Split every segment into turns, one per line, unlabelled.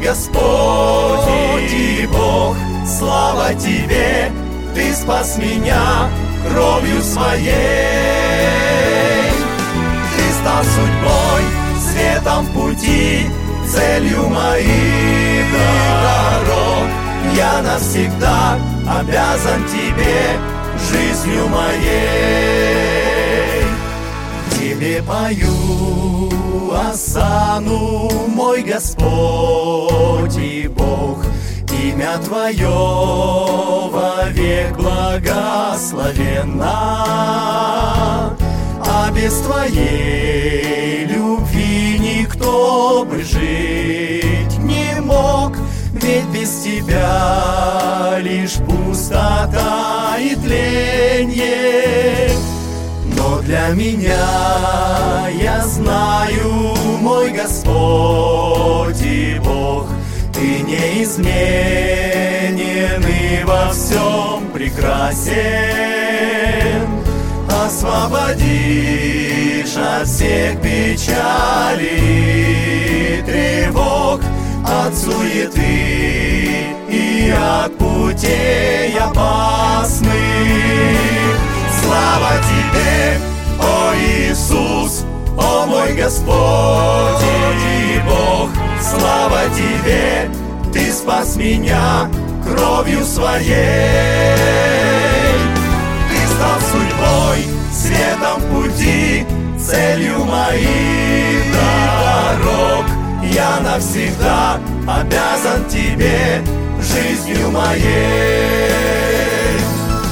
Господь и Бог, слава Тебе, Ты спас меня кровью Своей. Ты стал судьбой, светом в пути, целью моих дорог. Я навсегда обязан Тебе, жизнью моей. Тебе пою осану, мой Господь и Бог, имя Твое вовек благословенно. А без Твоей любви никто бы жить не мог, ведь без Тебя лишь пустота и тленье. Но для меня, я знаю, мой Господь и Бог, Ты неизменен и во всем прекрасен. Освободишь от всех печалей и тревог, от суеты и от путей опасных. Слава Тебе, о Иисус, о мой Господь и Бог, слава Тебе, Ты спас меня кровью Своей. Ты стал судьбой, светом пути, целью моих дорог. Я навсегда обязан Тебе, жизнью моей.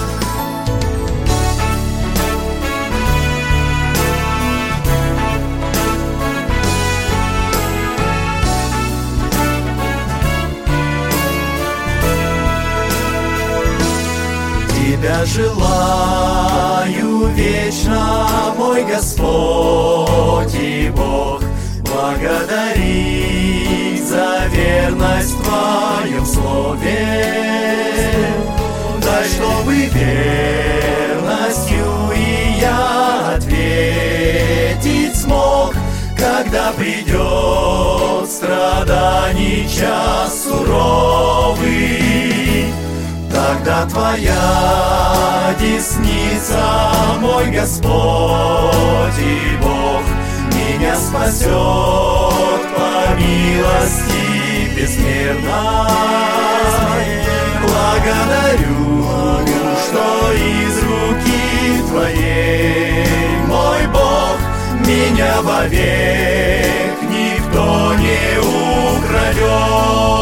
Тебя желаю вечно, мой Господь и Бог, благодарить за верность в Твоем слове. Дай, чтобы верностью и я ответить смог, когда придет страданий час суровый. Тогда Твоя десница, мой Господь и Бог, меня спасет по милости безмерной. Благодарю, что из руки Твоей, мой Бог, меня вовек никто не украдет.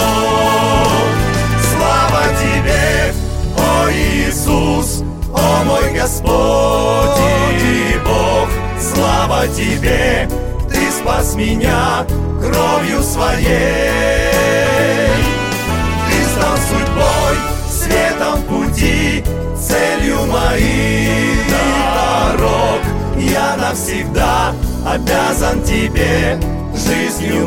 Слава Тебе, о Иисус, о мой Господь и Бог, слава Тебе, Ты спас меня кровью Своей. Ты стал судьбой, светом пути, целью моих дорог. Я навсегда обязан Тебе, жизнью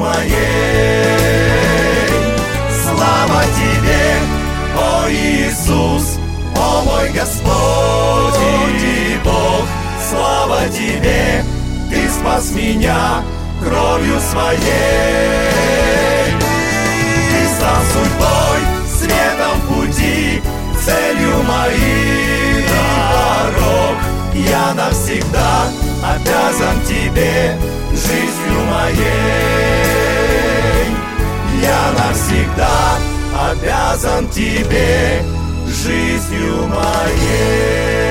моей. Слава Тебе, о Иисус, о мой Господь и Бог, слава Тебе, Ты спас меня кровью Своей. Ты стал судьбой, светом пути, целью моих дорог. Я навсегда обязан Тебе, жизнью моей. Я навсегда обязан Тебе, жизнью моей.